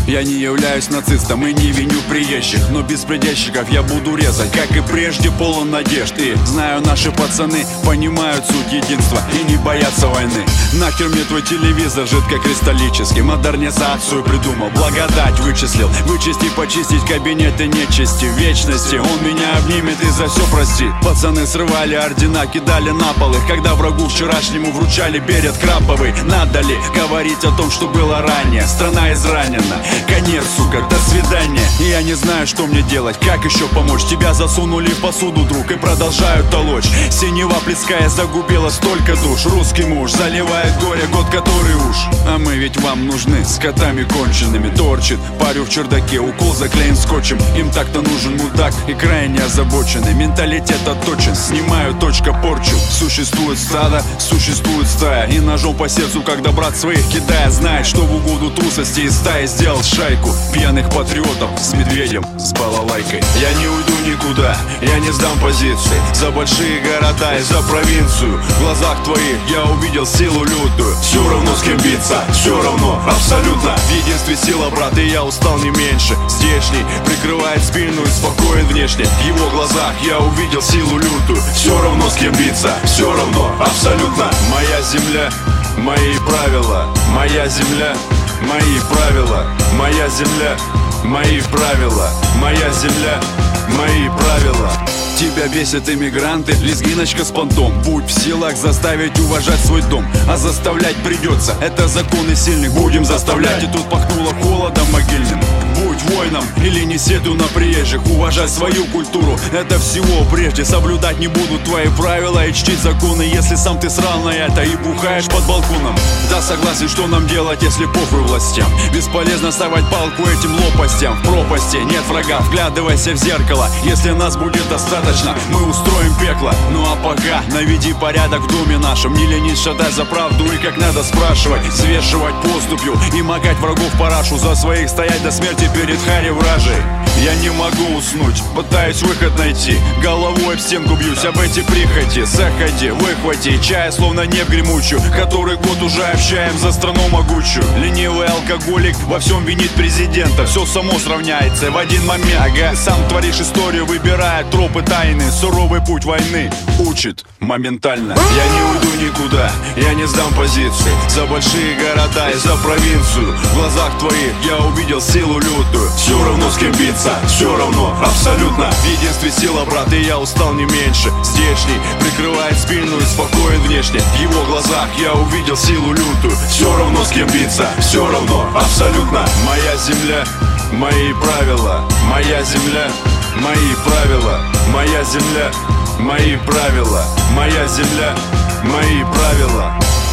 Я не являюсь нацистом и не виню приезжих, но без предельщиков я буду резать, как и прежде, полон надежд. И знаю, наши пацаны понимают суть единства и не боятся войны. Нахер мне твой телевизор жидкокристаллический. Модернизацию придумал, благодать вычислил. Вычистить, почистить кабинеты нечисти в вечности. Он меня обнимет и за все простит. Пацаны срывали ордена, кидали на пол их, когда врагу вчерашнему вручали берет краповый. Надо ли говорить о том, что было ранее? Страна изранена, конец, сука, до свидания. Я не знаю, что мне делать, как еще помочь. Тебя засунули в посуду, друг, и продолжают толочь. Синева плеская загубила столько душ. Русский муж заливает горе, год который уж. А мы ведь вам нужны, с котами конченными. Торчит, парю в чердаке, укол заклеен скотчем. Им так-то нужен мудак и крайне озабоченный. Менталитет отточен, снимаю точка порчу. Существует стадо, существует стая. И ножом по сердцу, когда брат своих кидая, знает, что в угоду трусости из стаи сделал шайку пьяных патриотов с медведем, с балалайкой. Я не уйду никуда, я не сдам позиции. За большие города и за провинцию. В глазах твоих я увидел силу лютую. Все равно с кем биться, все равно, абсолютно. В единстве сила, брат, и я устал не меньше. Здешний прикрывает спину и спокоен внешне. В его глазах я увидел силу лютую. Все равно с кем биться, все равно, абсолютно. Моя земля, мои правила. Моя земля, мои правила. Моя земля, мои правила. Моя земля, мои правила. Тебя бесят иммигранты, лезгиночка с понтом. Будь в силах заставить уважать свой дом. А заставлять придется, это законы сильных. Будем заставлять, и тут пахнуло холодом могильным. Будь воином или не сетуй на приезжих. Уважать свою культуру, это всего прежде. Соблюдать не будут твои правила и чтить законы, если сам ты срал на это и бухаешь под балконом. Да, согласен, что нам делать, если похуй властям. Бесполезно ставить палку этим лопастям. В пропасти нет врага, вглядывайся в зеркало. Если нас будет достаточно, мы устроим пекло. Ну а пока наведи порядок в доме нашем. Не ленись шатать за правду и как надо спрашивать. Взвешивать поступью и макать врагов парашу. За своих стоять до смерти перед хари вражей. Я не могу уснуть, пытаюсь выход найти. Головой об стенку бьюсь, об эти прихоти. Заходи, выхвати чая, словно не в гремучую. Который год уже общаем за страну могучую. Ленивый алкоголик во всем винит президента. Все само сравняется в один момент. Ага, сам творишь историю, выбирая тропы тайны. Суровый путь войны учит моментально. Я не уйду никуда, я не сдам позиции. За большие города и за провинцию. В глазах твоих я увидел силу лютую. Все равно с кем биться, все равно, абсолютно. В единстве сила, брат, и я устал не меньше. Здешний прикрывает спину и спокоен внешне. В его глазах я увидел силу лютую. Все равно с кем биться, все равно, абсолютно. Моя земля, мои правила. Моя земля, мои правила. Моя земля, мои правила. Моя земля, мои правила.